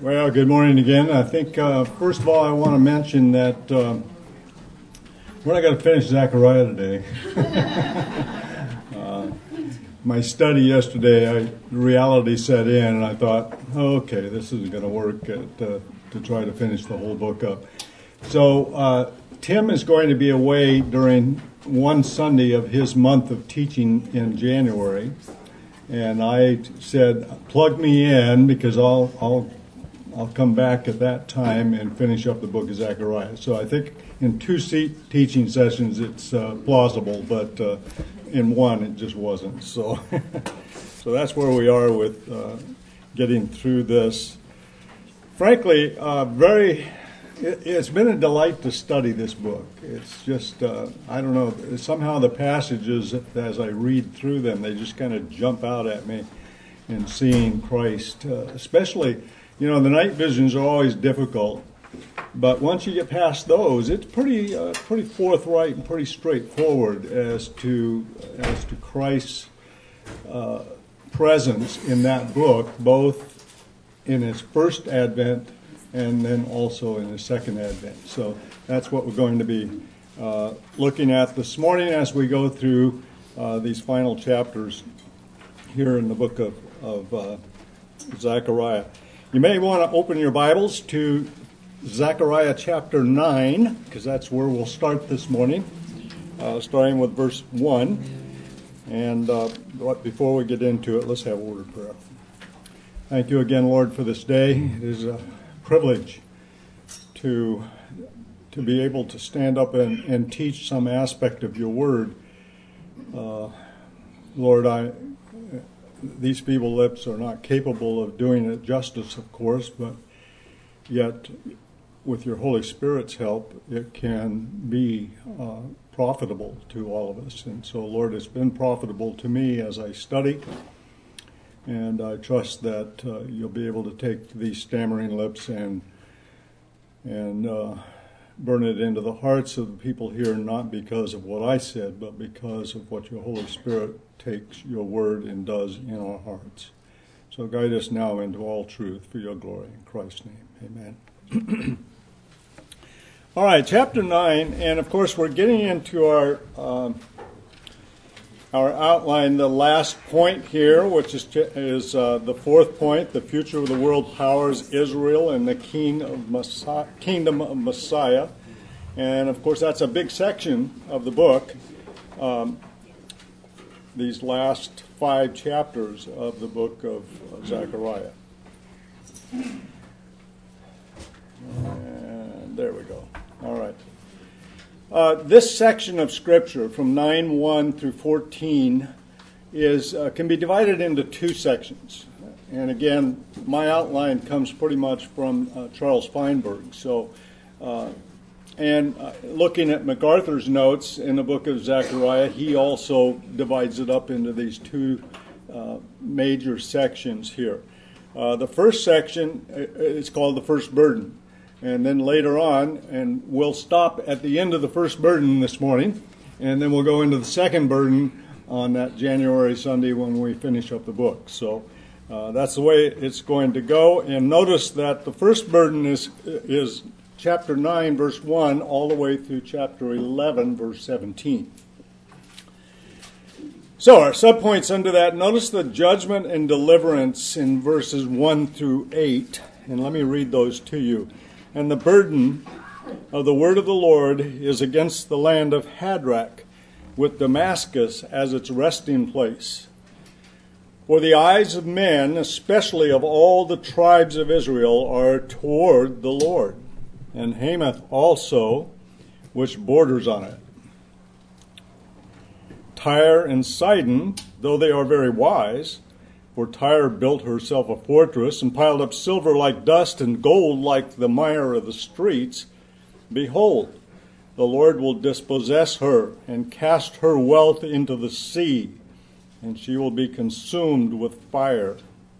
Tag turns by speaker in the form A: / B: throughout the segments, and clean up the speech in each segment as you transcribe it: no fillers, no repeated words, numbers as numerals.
A: Well, good morning again. I think, first of all, I want to mention that we're not going to finish Zechariah today. My study yesterday, reality set in, and I thought, okay, this isn't going to work to try to finish the whole book up. So Tim is going to be away during one Sunday of his month of teaching in January, and I said, plug me in because I'll come back at that time and finish up the book of Zechariah. So I think in two teaching sessions it's plausible, but in one it just wasn't. So that's where we are with getting through this. Frankly, it's been a delight to study this book. It's just, I don't know, somehow the passages, as I read through them, they just kind of jump out at me in seeing Christ, especially. You know, the night visions are always difficult, but once you get past those, it's pretty forthright and pretty straightforward as to Christ's presence in that book, both in his first advent and then also in his second advent. So that's what we're going to be looking at this morning as we go through these final chapters here in the book of Zechariah. You may want to open your Bibles to Zechariah chapter 9, because that's where we'll start this morning, starting with verse 1. And before we get into it, let's have a word of prayer. Thank you again, Lord, for this day. It is a privilege to be able to stand up and teach some aspect of your word. Lord, these feeble lips are not capable of doing it justice, of course, but yet with your Holy Spirit's help, it can be profitable to all of us. And so, Lord, it's been profitable to me as I study, and I trust that you'll be able to take these stammering lips and burn it into the hearts of the people here, not because of what I said, but because of what your Holy Spirit takes your word and does in our hearts. So guide us now into all truth for your glory. In Christ's name, amen. All right, chapter 9, and of course we're getting into our outline, the last point here, which is the fourth point, the future of the world powers, Israel and the kingdom of Messiah. And of course that's a big section of the book, these last 5 chapters of the book of Zechariah. And there we go. All right. This section of Scripture from 9:1 through 14 can be divided into 2 sections. And again, my outline comes pretty much from Charles Feinberg. So, looking at MacArthur's notes in the book of Zechariah, he also divides it up into these 2 major sections here. The first section is called the first burden. And then later on, and we'll stop at the end of the first burden this morning, and then we'll go into the second burden on that January Sunday when we finish up the book. So that's the way it's going to go. And notice that the first burden is chapter 9, verse 1, all the way through chapter 11, verse 17. So our subpoints under that, notice the judgment and deliverance in verses 1 through 8. And let me read those to you. And the burden of the word of the Lord is against the land of Hadrach, with Damascus as its resting place. For the eyes of men, especially of all the tribes of Israel, are toward the Lord, and Hamath also, which borders on it. Tyre and Sidon, though they are very wise, for Tyre built herself a fortress and piled up silver like dust and gold like the mire of the streets, behold, the Lord will dispossess her and cast her wealth into the sea, and she will be consumed with fire.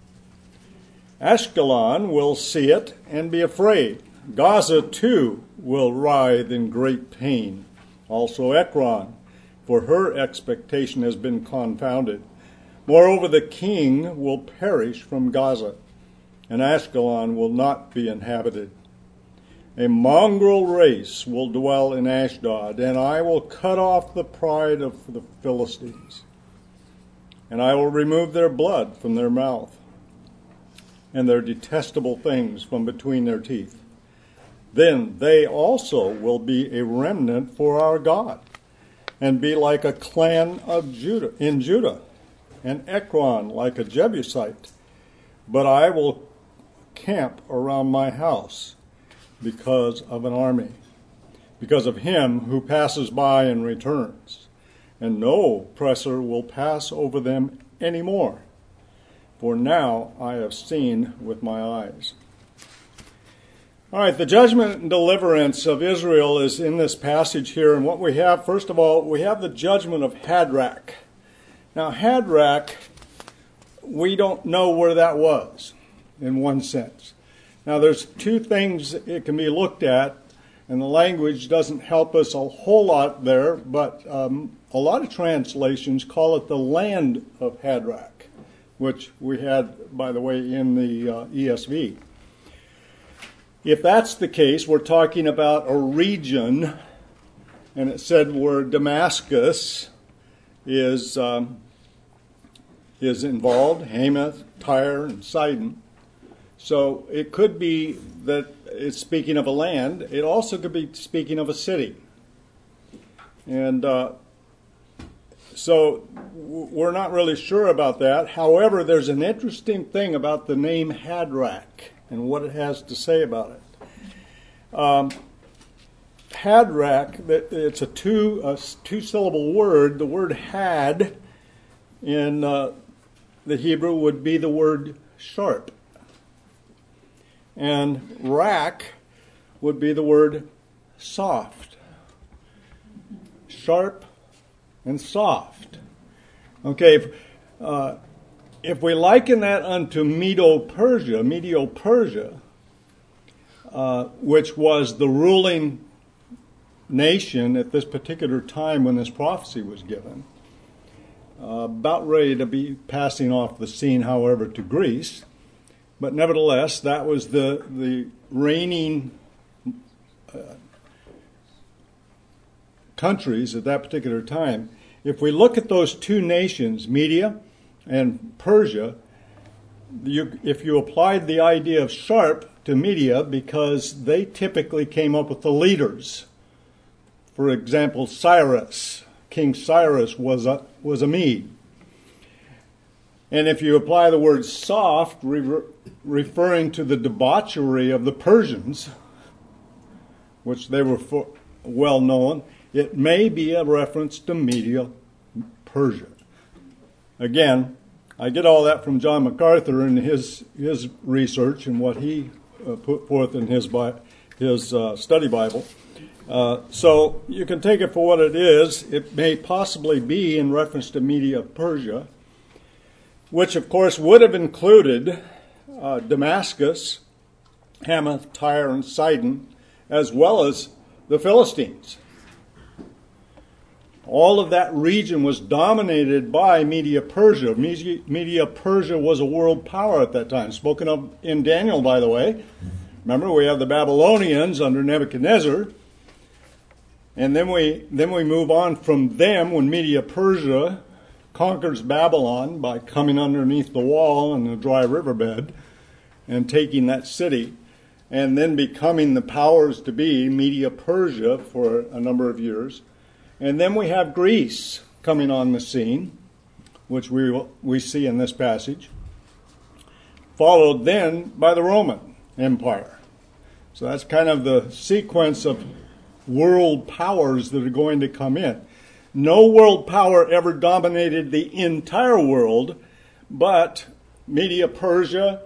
A: Ashkelon will see it and be afraid. Gaza, too, will writhe in great pain. Also Ekron, for her expectation has been confounded. Moreover, the king will perish from Gaza. and Ashkelon will not be inhabited. A mongrel race will dwell in Ashdod, and I will cut off the pride of the Philistines, and I will remove their blood from their mouth, and their detestable things from between their teeth. Then they also will be a remnant for our God, and be like a clan of Judah in Judah, and Ekron like a Jebusite. But I will camp around my house because of an army, because of him who passes by and returns. And no oppressor will pass over them any more, for now I have seen with my eyes. All right, the judgment and deliverance of Israel is in this passage here. And what we have, first of all, we have the judgment of Hadrach. Now, Hadrach, we don't know where that was, in one sense. Now, there's two things it can be looked at, and the language doesn't help us a whole lot there, but a lot of translations call it the land of Hadrach, which we had, by the way, in the ESV. If that's the case, we're talking about a region, and it said where Damascus is involved, Hamath, Tyre, and Sidon. So it could be that it's speaking of a land. It also could be speaking of a city. And so we're not really sure about that. However, there's an interesting thing about the name Hadrach and what it has to say about it. Hadrach, it's a two-syllable word. The word had in the Hebrew would be the word sharp. And rack would be the word soft. Sharp and soft. Okay, if we liken that unto Medo-Persia, which was the ruling nation at this particular time when this prophecy was given, about ready to be passing off the scene, however, to Greece. But nevertheless, that was the reigning countries at that particular time. If we look at those two nations, Media and Persia, if you applied the idea of sharp to Media, because they typically came up with the leaders. For example, Cyrus, King Cyrus was a Mede. And if you apply the word soft, referring to the debauchery of the Persians, which they were well known, it may be a reference to Media, Persia. Again, I get all that from John MacArthur and his research and what he put forth in his study Bible. So you can take it for what it is. It may possibly be in reference to Media, Persia, which of course would have included Damascus, Hamath, Tyre, and Sidon, as well as the Philistines. All of that region was dominated by Media-Persia. Media-Persia was a world power at that time, spoken of in Daniel, by the way. Remember, we have the Babylonians under Nebuchadnezzar, and then we move on from them when Media-Persia conquers Babylon by coming underneath the wall in the dry riverbed and taking that city, and then becoming the powers to be, Media-Persia, for a number of years. And then we have Greece coming on the scene, which we see in this passage, followed then by the Roman Empire. So that's kind of the sequence of world powers that are going to come in. No world power ever dominated the entire world, but Media-Persia,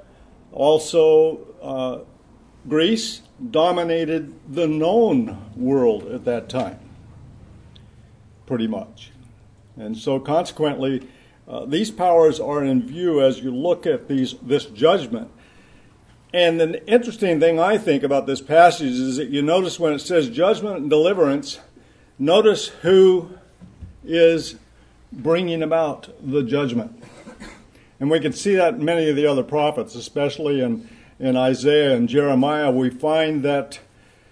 A: also Greece, dominated the known world at that time, pretty much. And so consequently, these powers are in view as you look at this judgment. And the interesting thing I think about this passage is that you notice when it says judgment and deliverance, notice who is bringing about the judgment. And we can see that in many of the other prophets, especially in Isaiah and Jeremiah. We find that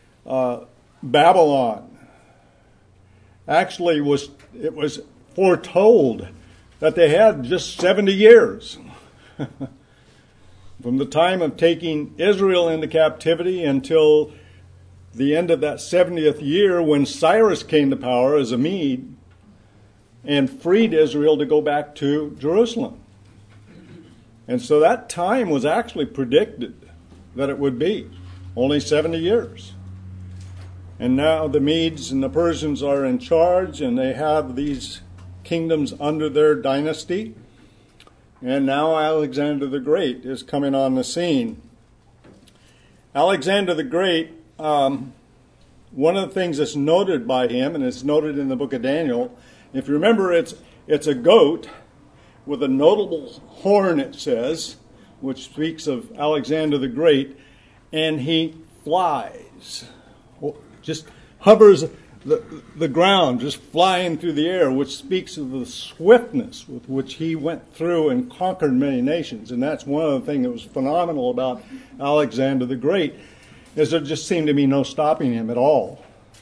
A: Babylon actually was foretold that they had just 70 years. From the time of taking Israel into captivity until the end of that 70th year, when Cyrus came to power as a Mede and freed Israel to go back to Jerusalem. And so that time was actually predicted that it would be only 70 years. And now the Medes and the Persians are in charge, and they have these kingdoms under their dynasty. And now Alexander the Great is coming on the scene. Alexander the Great, one of the things that's noted by him, and it's noted in the book of Daniel, if you remember, it's a goat with a notable horn, it says, which speaks of Alexander the Great, and he flies, just hovers the ground, just flying through the air, which speaks of the swiftness with which he went through and conquered many nations. And that's one of the things that was phenomenal about Alexander the Great, is there just seemed to be no stopping him at all.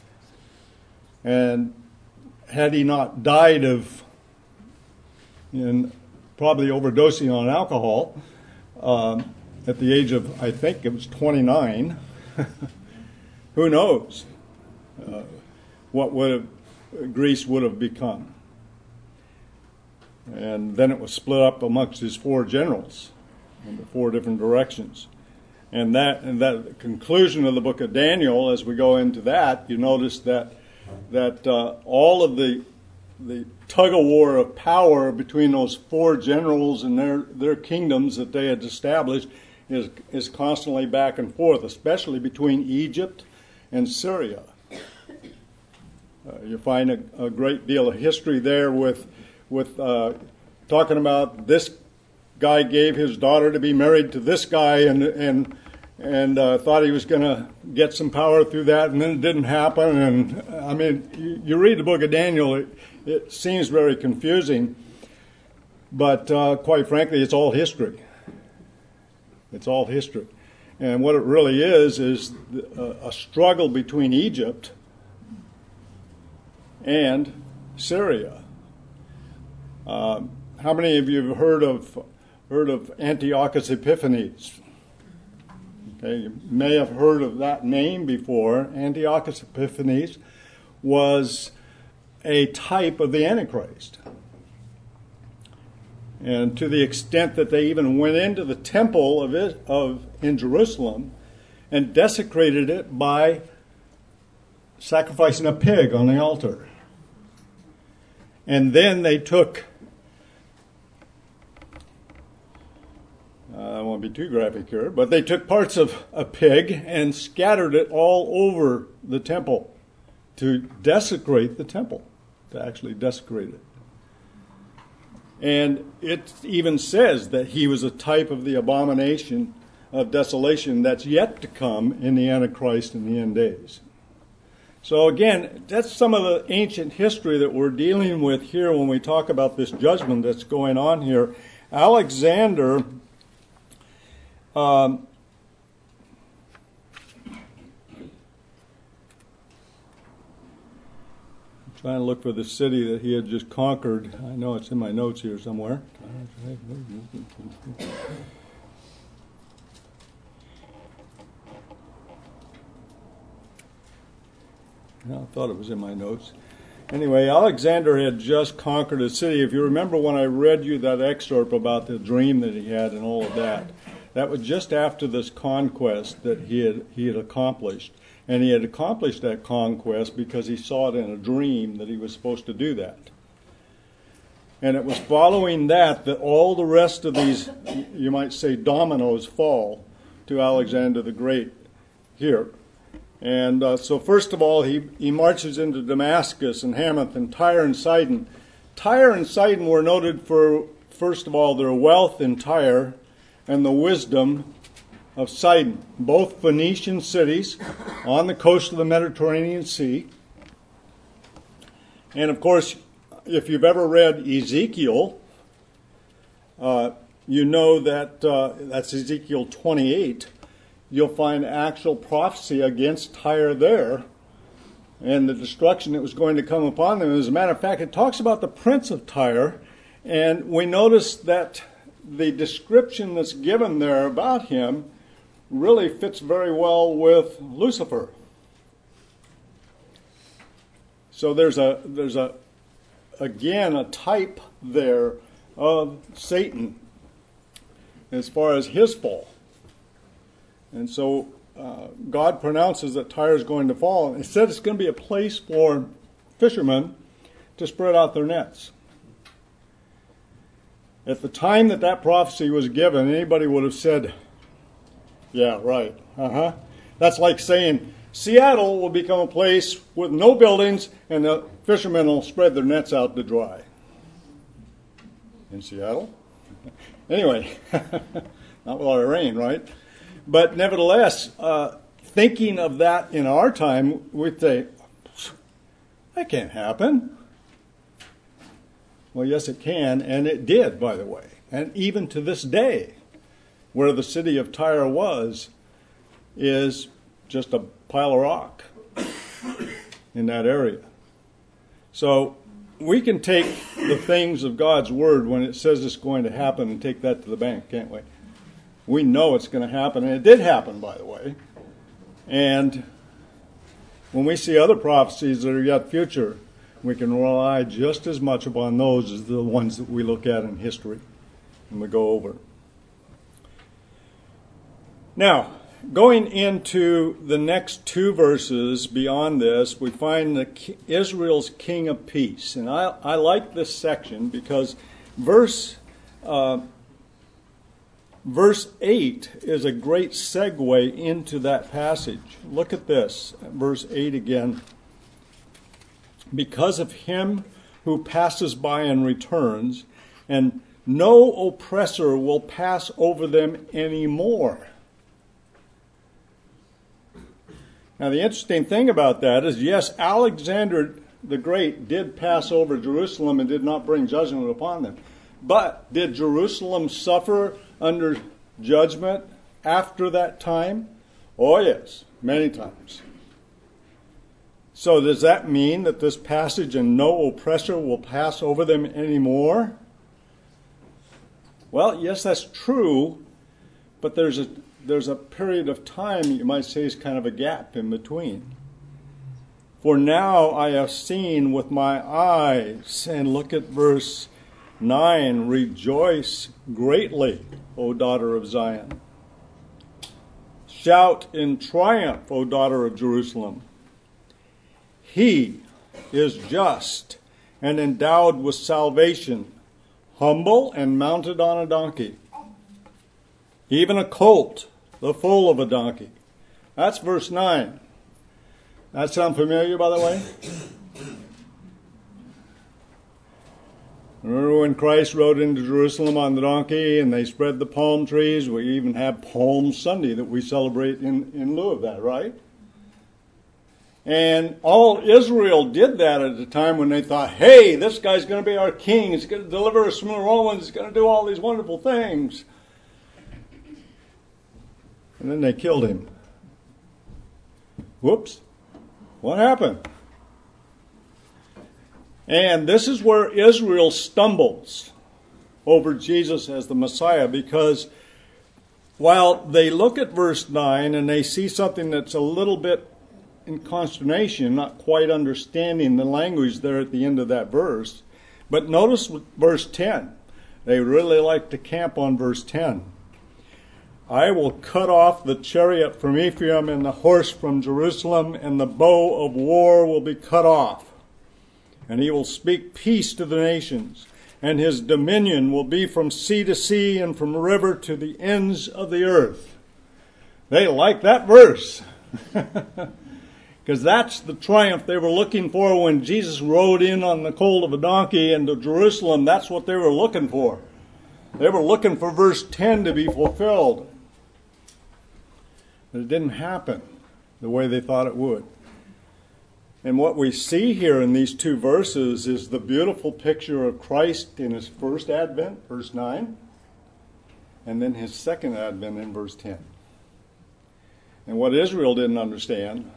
A: And had he not died of probably overdosing on alcohol at the age of, I think it was 29, who knows what Greece would have become. And then it was split up amongst his 4 generals in the 4 different directions. And that conclusion of the book of Daniel, as we go into that, you notice that all of the tug of war of power between those 4 generals and their kingdoms that they had established is constantly back and forth, especially between Egypt and Syria. You find a great deal of history there with talking about this guy gave his daughter to be married to this guy and thought he was going to get some power through that, and then it didn't happen. And I mean, you read the book of Daniel, it seems very confusing, but quite frankly, it's all history. It's all history. And what it really is a struggle between Egypt and Syria. How many of you have heard of Antiochus Epiphanes? Okay, you may have heard of that name before. Antiochus Epiphanes was a type of the Antichrist. And to the extent that they even went into the temple in Jerusalem and desecrated it by sacrificing a pig on the altar. And then they took, I won't be too graphic here, but they took parts of a pig and scattered it all over the temple to desecrate the temple, to actually desecrate it. And it even says that he was a type of the abomination of desolation that's yet to come in the Antichrist in the end days. So again, that's some of the ancient history that we're dealing with here when we talk about this judgment that's going on here. Alexander trying to look for the city that he had just conquered. I know it's in my notes here somewhere. I thought it was in my notes. Anyway, Alexander had just conquered a city. If you remember when I read you that excerpt about the dream that he had and all of that, that was just after this conquest that he had accomplished. And he had accomplished that conquest because he saw it in a dream that he was supposed to do that. And it was following that all the rest of these, you might say, dominoes fall to Alexander the Great here. And so first of all, he marches into Damascus and Hamath and Tyre and Sidon. Tyre and Sidon were noted for, first of all, their wealth in Tyre and the wisdom of Sidon, both Phoenician cities on the coast of the Mediterranean Sea. And of course, if you've ever read Ezekiel, you know that that's Ezekiel 28. You'll find actual prophecy against Tyre there and the destruction that was going to come upon them. As a matter of fact, it talks about the prince of Tyre, and we notice that the description that's given there about him really fits very well with Lucifer. So there's again a type there of Satan as far as his fall. And so God pronounces that Tyre is going to fall. And it said it's going to be a place for fishermen to spread out their nets. At the time that prophecy was given, anybody would have said, yeah, right, That's like saying Seattle will become a place with no buildings and the fishermen will spread their nets out to dry. In Seattle? Anyway, not with all the rain, right? But nevertheless, thinking of that in our time, we'd say, that can't happen. Well, yes, it can, and it did, by the way. And even to this day, where the city of Tyre was, is just a pile of rock in that area. So we can take the things of God's Word when it says it's going to happen and take that to the bank, can't we? We know it's going to happen, and it did happen, by the way. And when we see other prophecies that are yet future, we can rely just as much upon those as the ones that we look at in history and we go over. Now, going into the next two verses beyond this, we find Israel's King of Peace. And I like this section because verse 8 is a great segue into that passage. Look at this, verse 8 again. Because of him who passes by and returns, and no oppressor will pass over them anymore. Now, the interesting thing about that is, yes, Alexander the Great did pass over Jerusalem and did not bring judgment upon them. But did Jerusalem suffer under judgment after that time? Oh, yes, many times. So does that mean that this passage, and no oppressor will pass over them anymore? Well, yes, that's true, but there's a period of time, you might say, is kind of a gap in between. For now I have seen with my eyes, and look at verse 9, rejoice greatly, O daughter of Zion. Shout in triumph, O daughter of Jerusalem. He is just and endowed with salvation, humble and mounted on a donkey, even a colt, the foal of a donkey. That's verse 9. That sound familiar, by the way? Remember when Christ rode into Jerusalem on the donkey and they spread the palm trees? We even have Palm Sunday that we celebrate in lieu of that, right? And all Israel did that at the time when they thought, hey, this guy's going to be our king. He's going to deliver us from the Romans. He's going to do all these wonderful things. And then they killed him. Whoops. What happened? And this is where Israel stumbles over Jesus as the Messiah, because while they look at verse 9 and they see something that's a little bit in consternation, not quite understanding the language there at the end of that verse. But notice verse 10. They really like to camp on verse 10. I will cut off the chariot from Ephraim and the horse from Jerusalem, and the bow of war will be cut off. And he will speak peace to the nations, and his dominion will be from sea to sea and from river to the ends of the earth. They like that verse. Because that's the triumph they were looking for when Jesus rode in on the colt of a donkey into Jerusalem. That's what they were looking for. They were looking for verse 10 to be fulfilled. But it didn't happen the way they thought it would. And what we see here in these two verses is the beautiful picture of Christ in his first advent, verse 9. and then his second advent in verse 10. And what Israel didn't understand,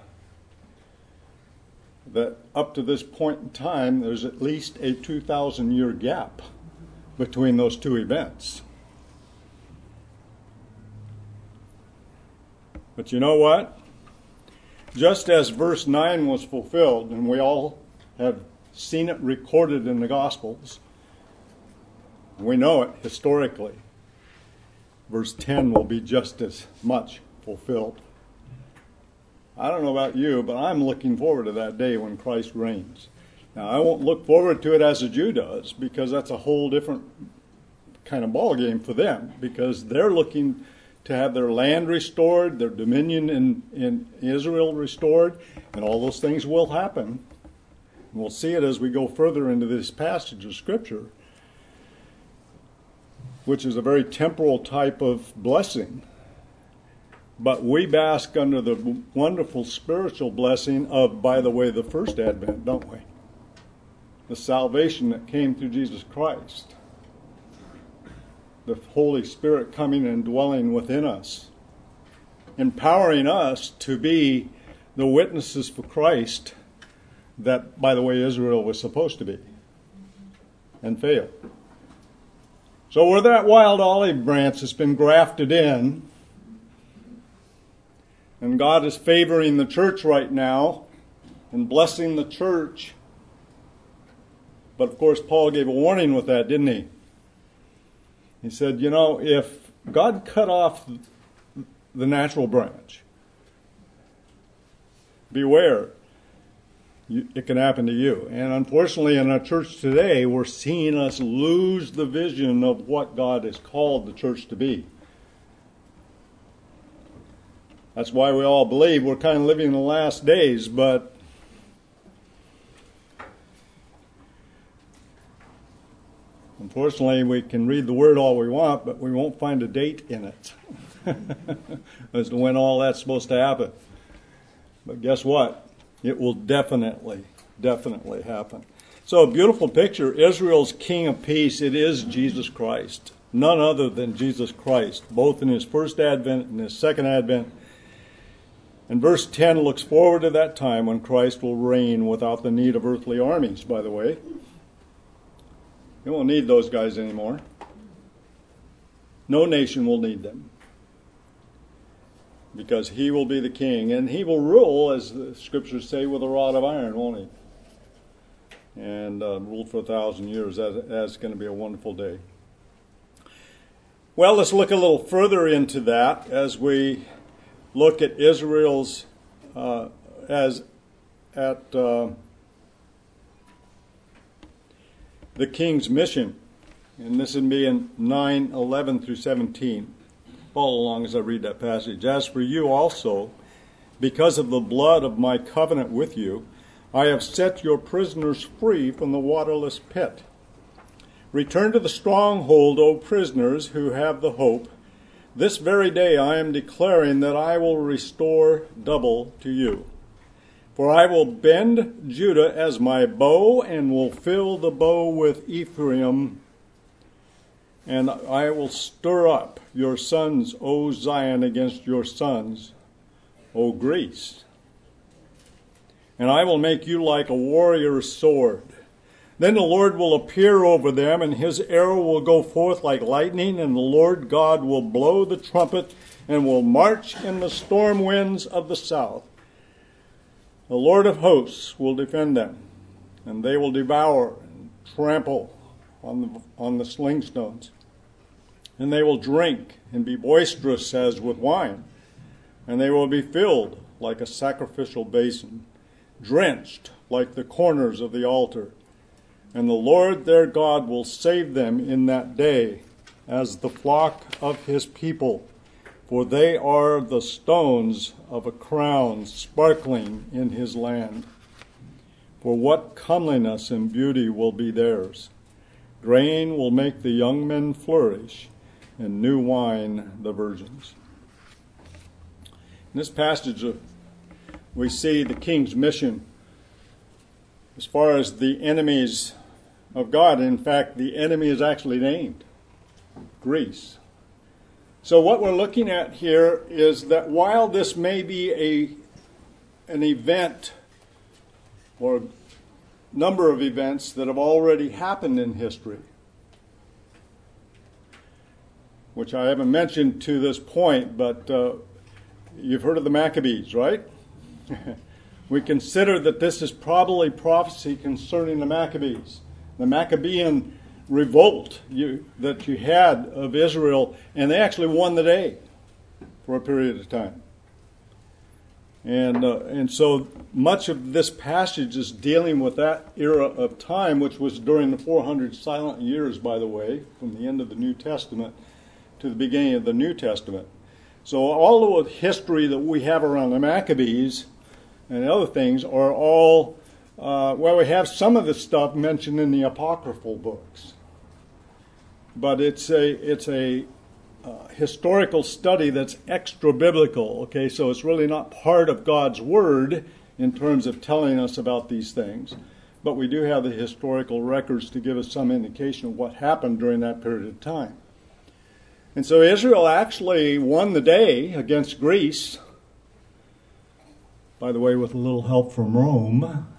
A: that up to this point in time, there's at least a 2,000-year gap between those two events. But you know what? Just as verse 9 was fulfilled, and we all have seen it recorded in the Gospels, we know it historically, verse 10 will be just as much fulfilled. I don't know about you, but I'm looking forward to that day when Christ reigns. Now, I won't look forward to it as a Jew does, because that's a whole different kind of ballgame for them, because they're looking to have their land restored, their dominion in Israel restored, and all those things will happen. And we'll see it as we go further into this passage of Scripture, which is a very temporal type of blessing. But we bask under the wonderful spiritual blessing of, by the way, the first advent, don't we? The salvation that came through Jesus Christ. The Holy Spirit coming and dwelling within us, empowering us to be the witnesses for Christ that, by the way, Israel was supposed to be, and failed. So we're that wild olive branch that's been grafted in, and God is favoring the church right now and blessing the church. But of course, Paul gave a warning with that, didn't he? He said, you know, if God cut off the natural branch, beware, it can happen to you. And unfortunately, in our church today, we're seeing us lose the vision of what God has called the church to be. That's why we all believe we're kind of living in the last days, but unfortunately, we can read the Word all we want, but we won't find a date in it as to when all that's supposed to happen. But guess what? It will definitely happen. So a beautiful picture. Israel's King of Peace, it is Jesus Christ. None other than Jesus Christ, both in his first advent and his second advent. And verse 10 looks forward to that time when Christ will reign without the need of earthly armies, by the way. We won't need those guys anymore. No nation will need them. Because he will be the king. And he will rule, as the scriptures say, with a rod of iron, won't he? And rule for 1,000 years. That's going to be a wonderful day. Well, let's look a little further into that as we look at Israel's the king's mission. And this would be in 9:11 through 17. Follow along as I read that passage. As for you also, because of the blood of my covenant with you, I have set your prisoners free from the waterless pit. Return to the stronghold, O prisoners who have the hope. This very day I am declaring that I will restore double to you. For I will bend Judah as my bow and will fill the bow with Ephraim. And I will stir up your sons, O Zion, against your sons, O Greece. And I will make you like a warrior's sword. Then the Lord will appear over them, and his arrow will go forth like lightning, and the Lord God will blow the trumpet and will march in the storm winds of the south. The Lord of hosts will defend them, and they will devour and trample on the slingstones. And they will drink and be boisterous as with wine, and they will be filled like a sacrificial basin, drenched like the corners of the altar. And the Lord their God will save them in that day as the flock of his people, for they are the stones of a crown sparkling in his land. For what comeliness and beauty will be theirs. Grain will make the young men flourish, and new wine the virgins. In this passage, we see the king's mission as far as the enemies of God. In fact, the enemy is actually named Greece. So what we're looking at here is that while this may be an event or number of events that have already happened in history, which I haven't mentioned to this point, but you've heard of the Maccabees, right? We consider that this is probably prophecy concerning the Maccabees, the Maccabean revolt that you had of Israel, and they actually won the day for a period of time. And so much of this passage is dealing with that era of time, which was during the 400 silent years, by the way, from the end of the New Testament to the beginning of the New Testament. So all of the history that we have around the Maccabees and other things are all, we have some of the stuff mentioned in the apocryphal books. But it's a historical study that's extra biblical. Okay, so it's really not part of God's Word in terms of telling us about these things. But we do have the historical records to give us some indication of what happened during that period of time. And so Israel actually won the day against Greece, by the way, with a little help from Rome.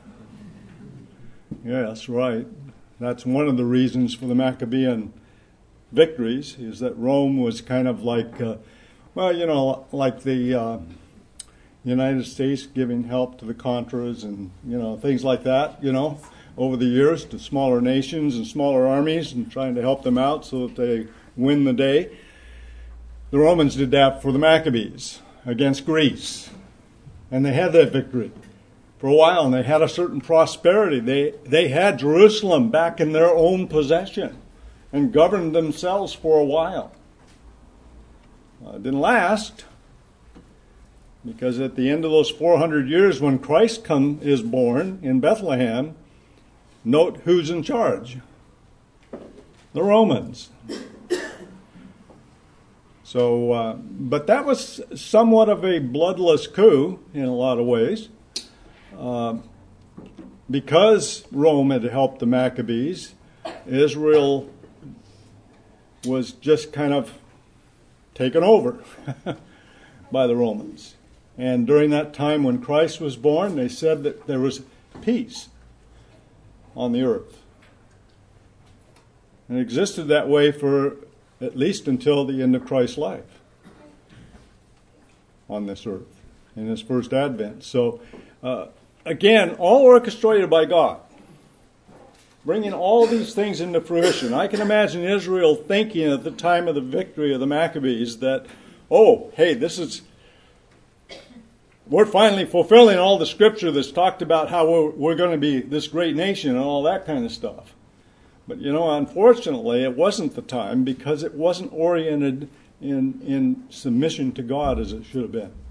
A: Yes, right. That's one of the reasons for the Maccabean victories, is that Rome was kind of like, like the United States giving help to the Contras and, things like that, over the years to smaller nations and smaller armies and trying to help them out so that they win the day. The Romans did that for the Maccabees against Greece. And they had that victory for a while, and they had a certain prosperity. They had Jerusalem back in their own possession and governed themselves for a while. It didn't last, because at the end of those 400 years when Christ is born in Bethlehem, note who's in charge. The Romans. So, but that was somewhat of a bloodless coup in a lot of ways. Because Rome had helped the Maccabees, Israel was just kind of taken over by the Romans. And during that time when Christ was born, they said that there was peace on the earth. And it existed that way for at least until the end of Christ's life on this earth, in his first advent. So, again, all orchestrated by God, bringing all these things into fruition. I can imagine Israel thinking at the time of the victory of the Maccabees that, we're finally fulfilling all the scripture that's talked about how we're going to be this great nation and all that kind of stuff. But, unfortunately, it wasn't the time, because it wasn't oriented in submission to God as it should have been.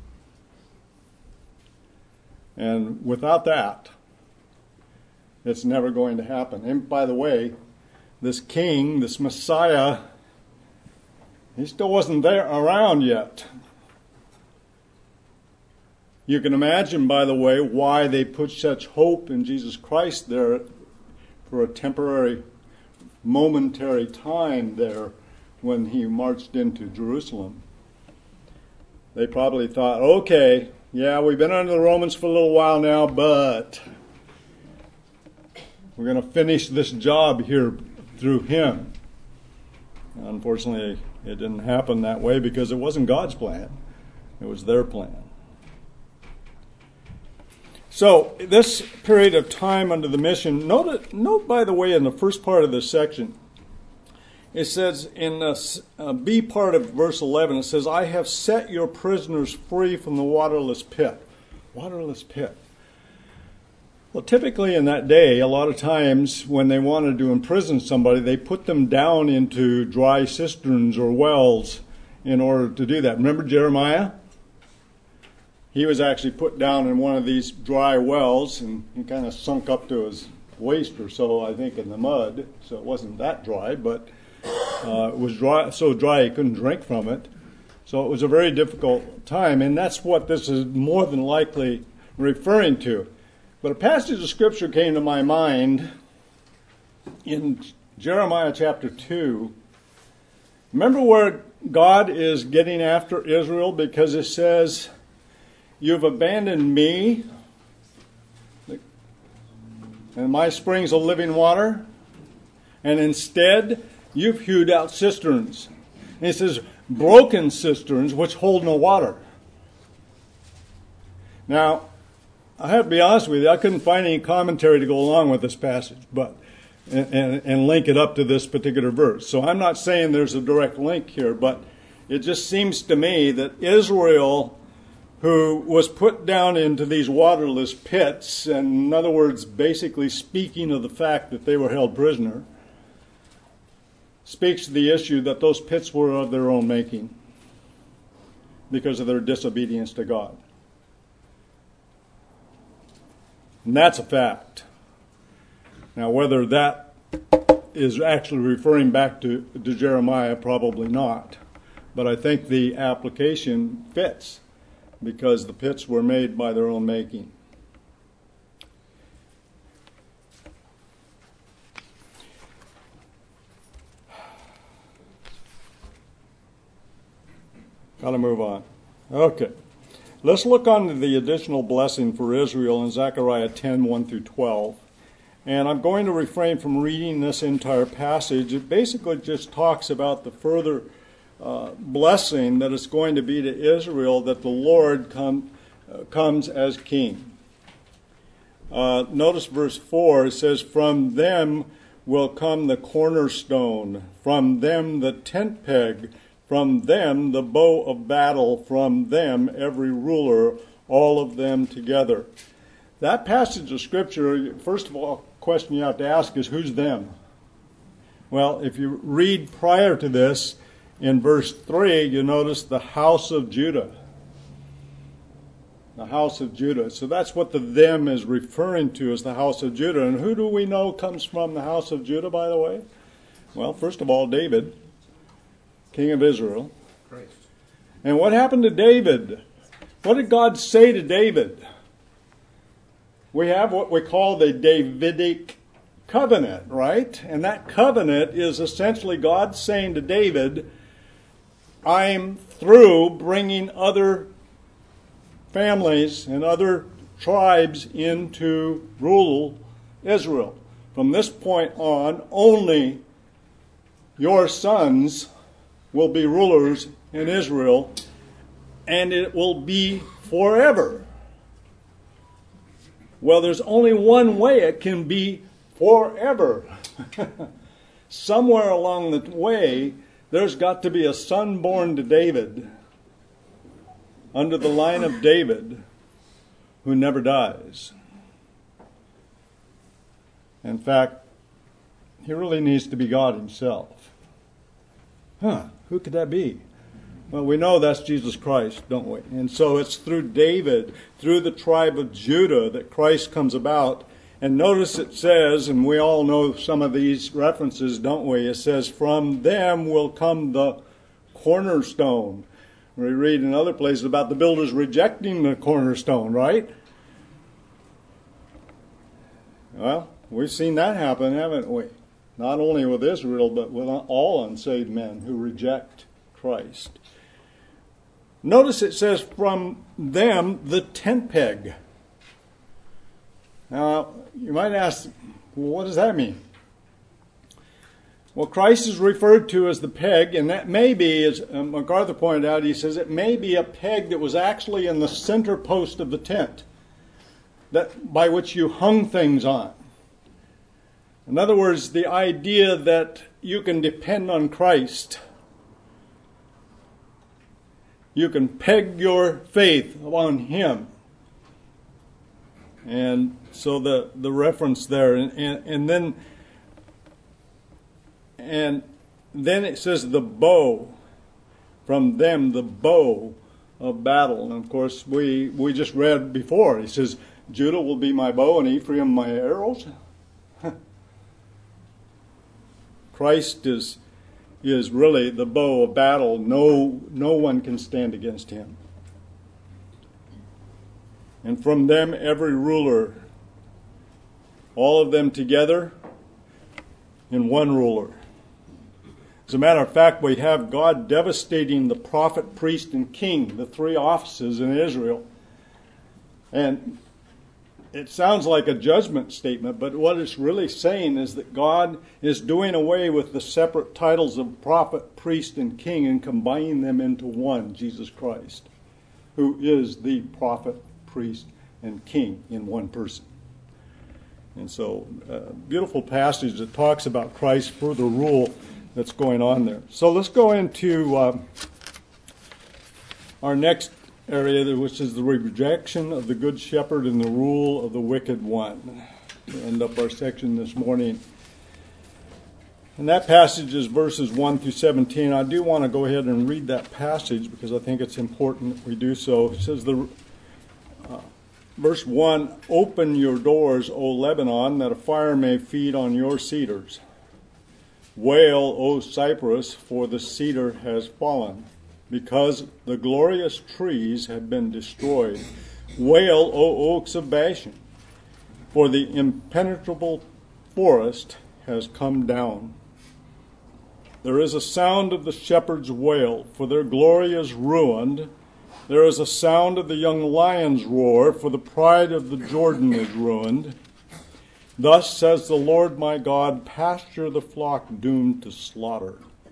A: And without that, it's never going to happen. And by the way, this king, this Messiah, he still wasn't around yet. You can imagine, by the way, why they put such hope in Jesus Christ there for a temporary, momentary time there when he marched into Jerusalem. They probably thought, okay, yeah, we've been under the Romans for a little while now, but we're going to finish this job here through him. Unfortunately, it didn't happen that way, because it wasn't God's plan. It was their plan. So, this period of time under the mission, note by the way, in the first part of this section, it says in B part of verse 11, it says, I have set your prisoners free from the waterless pit. Waterless pit. Well, typically in that day, a lot of times when they wanted to imprison somebody, they put them down into dry cisterns or wells in order to do that. Remember Jeremiah? He was actually put down in one of these dry wells, and he kind of sunk up to his waist or so, I think, in the mud. So it wasn't that dry, but it was dry, so dry he couldn't drink from it. So it was a very difficult time, and that's what this is more than likely referring to. But a passage of Scripture came to my mind in Jeremiah chapter 2. Remember where God is getting after Israel because it says, you've abandoned me and my springs of living water, and instead you've hewed out cisterns. And he says, broken cisterns which hold no water. Now, I have to be honest with you, I couldn't find any commentary to go along with this passage, but and link it up to this particular verse. So I'm not saying there's a direct link here, but it just seems to me that Israel, who was put down into these waterless pits, and in other words, basically speaking of the fact that they were held prisoner, speaks to the issue that those pits were of their own making because of their disobedience to God. And that's a fact. Now, whether that is actually referring back to Jeremiah, probably not. But I think the application fits because the pits were made by their own making. Got to move on. Okay. Let's look on to the additional blessing for Israel in Zechariah 10, 1 through 12. And I'm going to refrain from reading this entire passage. It basically just talks about the further blessing that is going to be to Israel that the Lord comes as king. Notice verse 4, it says, from them will come the cornerstone, from them the tent peg, from them the bow of battle, from them every ruler, all of them together. That passage of Scripture, first of all, question you have to ask is, who's them? Well, if you read prior to this, in verse 3, you notice the house of Judah. The house of Judah. So that's what the them is referring to, as the house of Judah. And who do we know comes from the house of Judah, by the way? Well, first of all, David, king of Israel.
B: Christ.
A: And what happened to David? What did God say to David? We have what we call the Davidic covenant, right? And that covenant is essentially God saying to David, I'm through bringing other families and other tribes into rule Israel. From this point on, only your sons will be rulers in Israel, and it will be forever. Well, there's only one way it can be forever. Somewhere along the way, there's got to be a son born to David, under the line of David, who never dies. In fact, he really needs to be God himself. Who could that be? Well, we know that's Jesus Christ, don't we? And so it's through David, through the tribe of Judah, that Christ comes about. And notice it says, and we all know some of these references, don't we? It says, from them will come the cornerstone. We read in other places about the builders rejecting the cornerstone, right? Well, we've seen that happen, haven't we? Not only with Israel, but with all unsaved men who reject Christ. Notice it says, from them, the tent peg. Now, you might ask, well, what does that mean? Well, Christ is referred to as the peg, and that may be, as MacArthur pointed out, he says it may be a peg that was actually in the center post of the tent, that by which you hung things on. In other words, the idea that you can depend on Christ. You can peg your faith on Him. And so the reference there, and then it says the bow, from them the bow of battle. And of course we just read before, he says, Judah will be my bow and Ephraim my arrows. Christ is really the bow of battle. No one can stand against him. And from them every ruler, all of them together in one ruler. As a matter of fact, we have God devastating the prophet, priest, and king, the three offices in Israel. And it sounds like a judgment statement, but what it's really saying is that God is doing away with the separate titles of prophet, priest, and king and combining them into one, Jesus Christ, who is the prophet, priest, and king in one person. And so, beautiful passage that talks about Christ's further rule that's going on there. So let's go into our next area, which is the rejection of the good shepherd and the rule of the wicked one. To end up our section this morning. And that passage is verses 1 through 17. I do want to go ahead and read that passage because I think it's important that we do so. It says, verse 1, "Open your doors, O Lebanon, that a fire may feed on your cedars. Wail, O Cypress, for the cedar has fallen, because the glorious trees have been destroyed. Wail, O oaks of Bashan, for the impenetrable forest has come down. There is a sound of the shepherd's wail, for their glory is ruined. There is a sound of the young lion's roar, for the pride of the Jordan is ruined. Thus says the Lord my God, pasture the flock doomed to slaughter.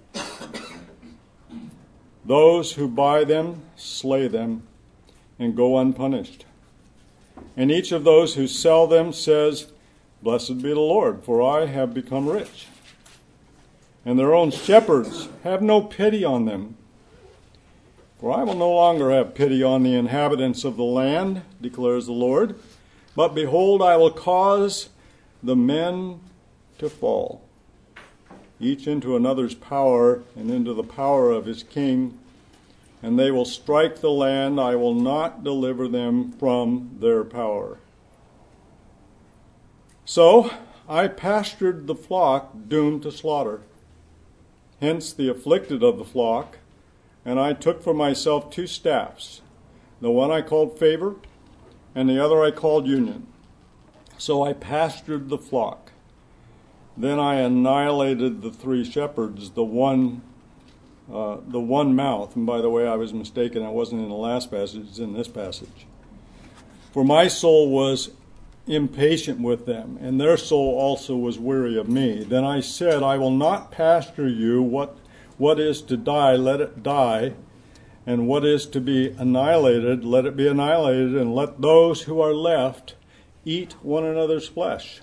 A: Those who buy them slay them and go unpunished. And each of those who sell them says, Blessed be the Lord, for I have become rich. And their own shepherds have no pity on them. For I will no longer have pity on the inhabitants of the land, declares the Lord. But behold, I will cause the men to fall, each into another's power and into the power of his king, and they will strike the land. I will not deliver them from their power. So I pastured the flock doomed to slaughter, hence the afflicted of the flock, and I took for myself 2 staffs. The one I called favor, and the other I called union. So I pastured the flock. Then I annihilated the 3 shepherds, the one mouth. And by the way, I was mistaken. I wasn't in the last passage. It's in this passage. For my soul was impatient with them, and their soul also was weary of me. Then I said, I will not pasture you. What is to die, let it die. And what is to be annihilated, let it be annihilated. And let those who are left eat one another's flesh.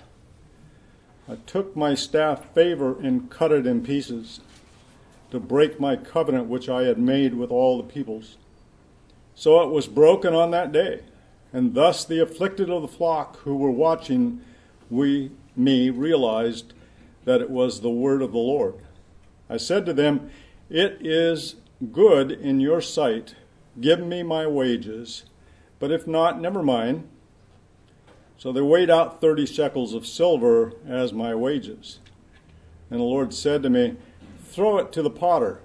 A: I took my staff favor and cut it in pieces, to break my covenant which I had made with all the peoples. So it was broken on that day, and thus the afflicted of the flock who were watching me realized that it was the word of the Lord. I said to them, It is good in your sight. Give me my wages, but if not, never mind. So they weighed out 30 shekels of silver as my wages. And the Lord said to me, Throw it to the potter.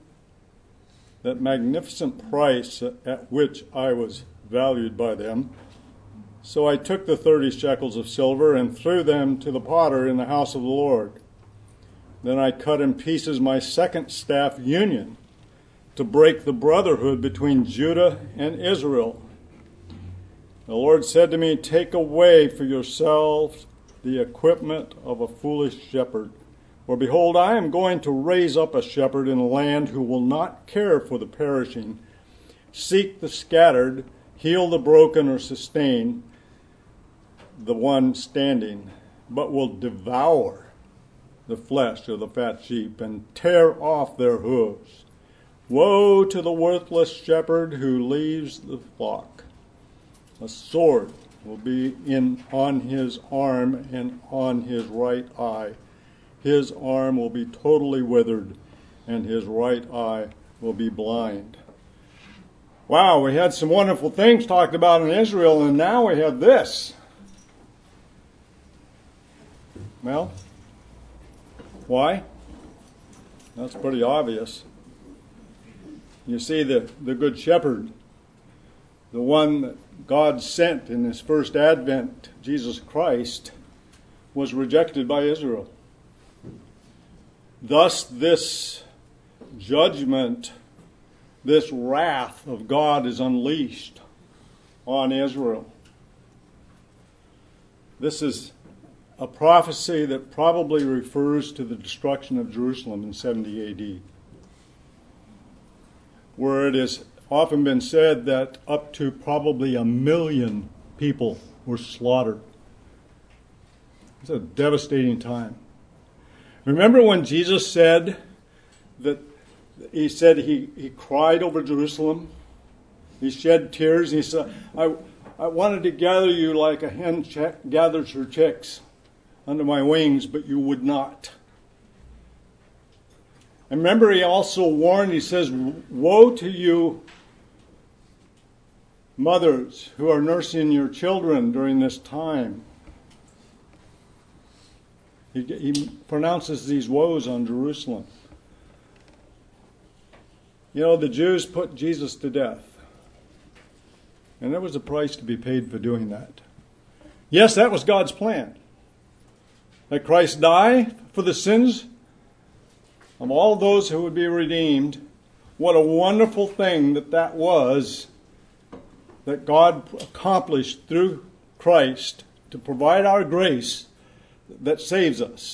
A: That magnificent price at which I was valued by them. So I took the 30 shekels of silver and threw them to the potter in the house of the Lord. Then I cut in pieces my second staff union to break the brotherhood between Judah and Israel. The Lord said to me, Take away for yourselves the equipment of a foolish shepherd. For behold, I am going to raise up a shepherd in a land who will not care for the perishing, seek the scattered, heal the broken, or sustain the one standing, but will devour the flesh of the fat sheep and tear off their hooves. Woe to the worthless shepherd who leaves the flock. A sword will be on his arm and on his right eye. His arm will be totally withered, and his right eye will be blind. Wow, we had some wonderful things talked about in Israel, and now we have this. Well, why? That's pretty obvious. You see, the Good Shepherd, the one that God sent in his first advent, Jesus Christ, was rejected by Israel. Thus this judgment, this wrath of God is unleashed on Israel. This is a prophecy that probably refers to the destruction of Jerusalem in 70 A.D., where it has often been said that up to probably 1 million people were slaughtered. It's a devastating time. Remember when Jesus said that he cried over Jerusalem? He shed tears and he said, I wanted to gather you like a hen gathers her chicks under my wings, but you would not. And remember, he also warned, he says, woe to you, mothers who are nursing your children during this time. He pronounces these woes on Jerusalem. You know, the Jews put Jesus to death. And there was a price to be paid for doing that. Yes, that was God's plan. That Christ die for the sins of all those who would be redeemed. What a wonderful thing that was, that God accomplished through Christ to provide our grace that saves us.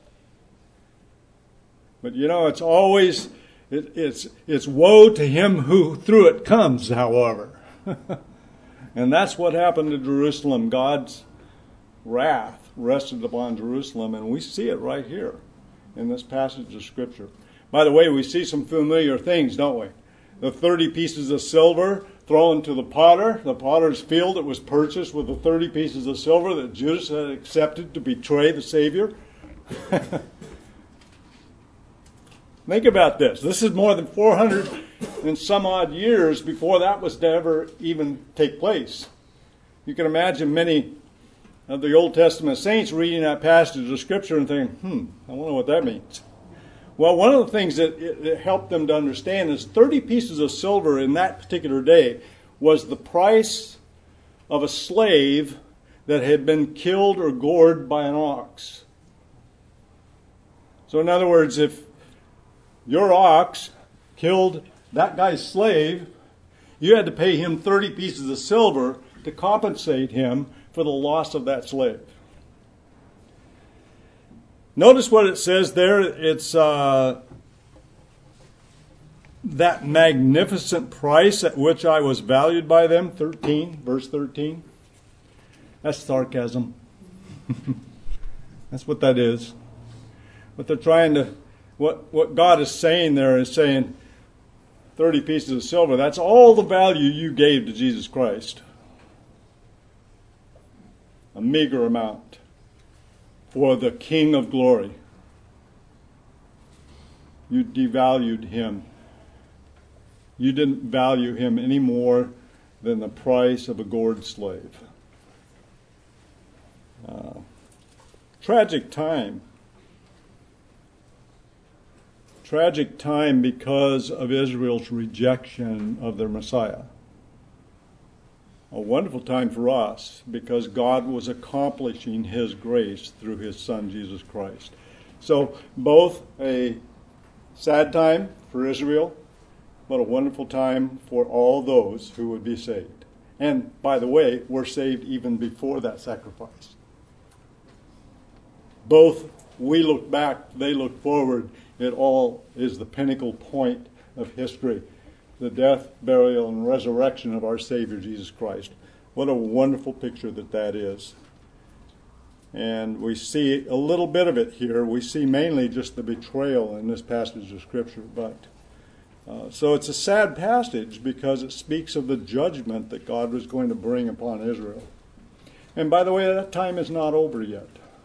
A: But you know, it's always, it's woe to him who through it comes, however. And that's what happened to Jerusalem. God's wrath rested upon Jerusalem, and we see it right here in this passage of Scripture. By the way, we see some familiar things, don't we? The 30 pieces of silver thrown to the potter's field that was purchased with the 30 pieces of silver that Judas had accepted to betray the Savior. Think about this. This is more than 400 and some odd years before that was to ever even take place. You can imagine many of the Old Testament saints reading that passage of Scripture and thinking, I wonder what that means. Well, one of the things that it helped them to understand is 30 pieces of silver in that particular day was the price of a slave that had been killed or gored by an ox. So in other words, if your ox killed that guy's slave, you had to pay him 30 pieces of silver to compensate him for the loss of that slave. Notice what it says there. It's that magnificent price at which I was valued by them. 13, verse 13. That's sarcasm. That's what that is. But they're trying to, what God is saying there is saying, 30 pieces of silver, that's all the value you gave to Jesus Christ. A meager amount for the King of glory. You devalued him. You didn't value him any more than the price of a gored slave. Tragic time. Tragic time because of Israel's rejection of their Messiah. A wonderful time for us because God was accomplishing his grace through his Son, Jesus Christ. So both a sad time for Israel, but a wonderful time for all those who would be saved. And by the way, we're saved even before that sacrifice. Both we look back, they look forward. It all is the pinnacle point of history. The death, burial, and resurrection of our Savior, Jesus Christ. What a wonderful picture that is. And we see a little bit of it here. We see mainly just the betrayal in this passage of Scripture. So it's a sad passage because it speaks of the judgment that God was going to bring upon Israel. And by the way, that time is not over yet.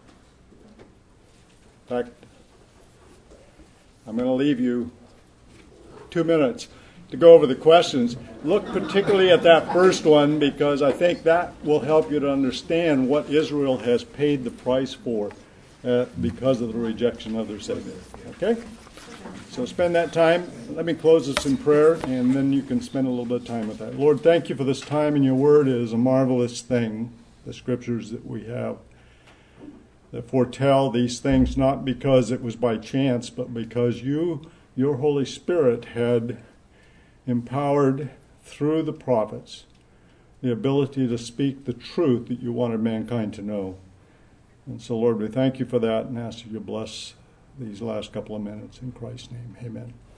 A: In fact, I'm going to leave you 2 minutes to go over the questions. Look particularly at that first one because I think that will help you to understand what Israel has paid the price for because of the rejection of their Savior. Okay? So spend that time. Let me close this in prayer, and then you can spend a little bit of time with that. Lord, thank you for this time, and your word is a marvelous thing, the Scriptures that we have. that foretell these things, not because it was by chance, but because your Holy Spirit had empowered through the prophets the ability to speak the truth that you wanted mankind to know. And so, Lord, we thank you for that and ask you to bless these last couple of minutes. In Christ's name, amen.